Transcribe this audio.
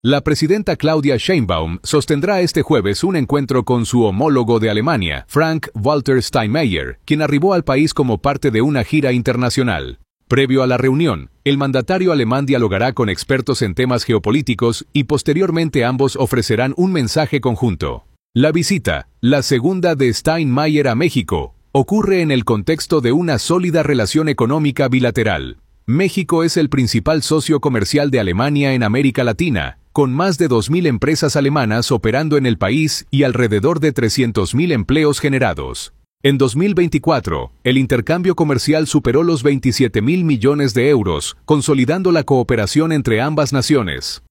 La presidenta Claudia Sheinbaum sostendrá este jueves un encuentro con su homólogo de Alemania, Frank-Walter Steinmeier, quien arribó al país como parte de una gira internacional. Previo a la reunión, el mandatario alemán dialogará con expertos en temas geopolíticos y posteriormente ambos ofrecerán un mensaje conjunto. La visita, la segunda de Steinmeier a México, ocurre en el contexto de una sólida relación económica bilateral. México es el principal socio comercial de Alemania en América Latina, con más de 2.000 empresas alemanas operando en el país y alrededor de 300.000 empleos generados. En 2024, el intercambio comercial superó los 27.000 millones de euros, consolidando la cooperación entre ambas naciones.